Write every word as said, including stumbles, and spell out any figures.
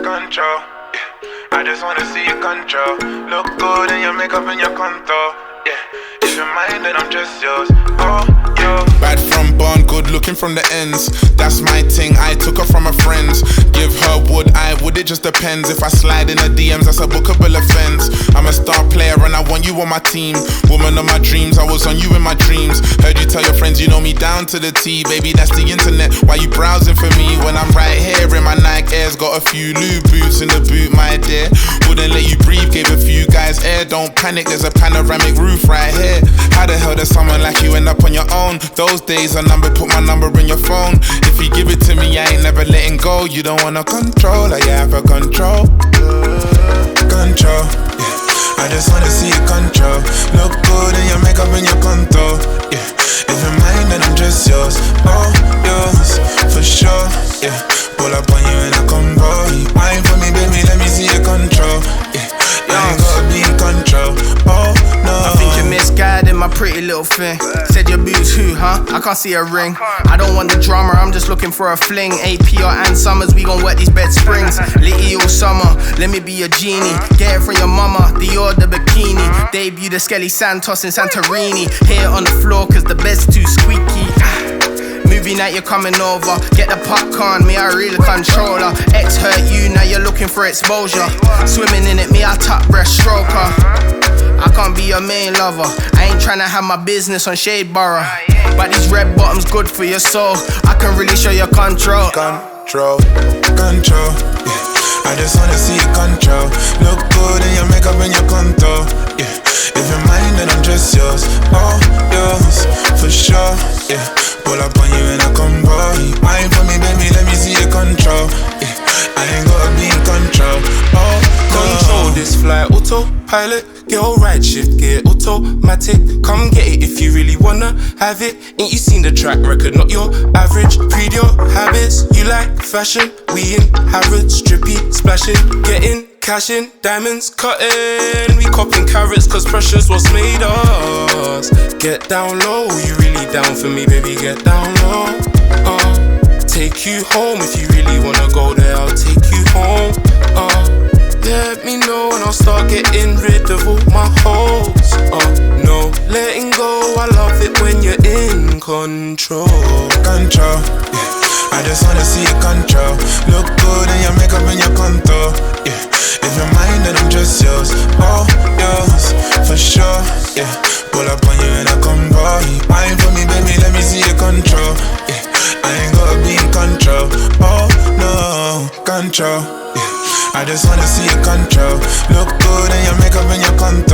control. Yeah. I just wanna see you control. Look good in your makeup and your contour. Yeah. If you're mine, then I'm just yours. Oh, yo. Bad from born, good looking from the ends. That's my thing, I took her from her friends. Give her wood, I would, it just depends. If I slide in her D Ms, that's a bookable offense. I'm a star player and I want you on my team. Woman of my dreams, I was on you in my dreams. Heard you tell your friends you know me down to the T. Baby, that's the internet, why you browsing for me? When I'm right here in my Nike Airs. Got a few lube boots in the boot, my dear. Wouldn't let you breathe, gave a few guys air. Don't panic, there's a panoramic roof right here. How the hell does someone like you end up on your own? Those days a number, put my number in your phone. If you give it to me, I ain't never letting go. You don't wanna control, I have a control. Control, yeah. I just wanna see you control. Look good in your makeup and your contour, yeah. If you're mine, then I'm just yours. Oh, yours, for sure, yeah. Pull up on you in a combo. Wine for me, baby, let me see your control, yeah. You ain't gotta be in control, oh no. I think you're misguided, my pretty little thing. Said your boots who, huh? I can't see a ring. I don't want the drama, I'm just looking for a fling. A P or Ann Summers, we gon' wet these bed springs. Litty all summer, let me be your genie. Get it from your mama, Dior the bikini. Debut the Skelly Santos in Santorini. Here on the floor cause the bed's too squeaky. Movie night, you're coming over. Get the popcorn, me, I really controller. Ex hurt you, now you're looking for exposure. Swimming in it, me, I top breaststroker. I can't be your main lover. I ain't tryna have my business on Shade Borough. But these red bottoms good for your soul. I can really show your control. Control, Control, yeah. I just wanna see you control. Look good in your makeup and your contour, yeah. If you're mine, then I'm just yours. Oh, yours, for sure, yeah. Pull up on you in a combo. Wine for me, baby, let me see you control, yeah. I ain't gotta be in control, oh, no. Control this flight, autopilot. Girl, right shift, gear automatic. Come get it if you really wanna have it. Ain't you seen the track record, not your average. Breed your habits, you like fashion. We in Harrods, drippy, splashing. Getting cash in, diamonds cutting. We copping carrots cause precious was made us. Get down low, you really down for me, baby, get down low. uh, Take you home if you really wanna go there, I'll take you home. uh, Let me know and I'll start getting rid of all my hoes. Oh no, letting go, I love it when you're in control. Control, yeah. I just wanna see you control. Look good in your makeup and your contour, yeah. If you're mine, then I'm just yours. Oh, yours, for sure, yeah. Pull up on you in a combo. Wine for me, baby, let me see your control, yeah. I ain't gotta be in control, oh no. Control, yeah. I just wanna see you control. Look good in your makeup and your contour.